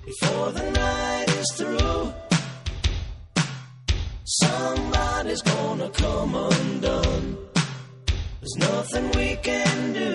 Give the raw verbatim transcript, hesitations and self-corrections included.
before the night is through. Somebody's gonna come undone. There's nothing we can do.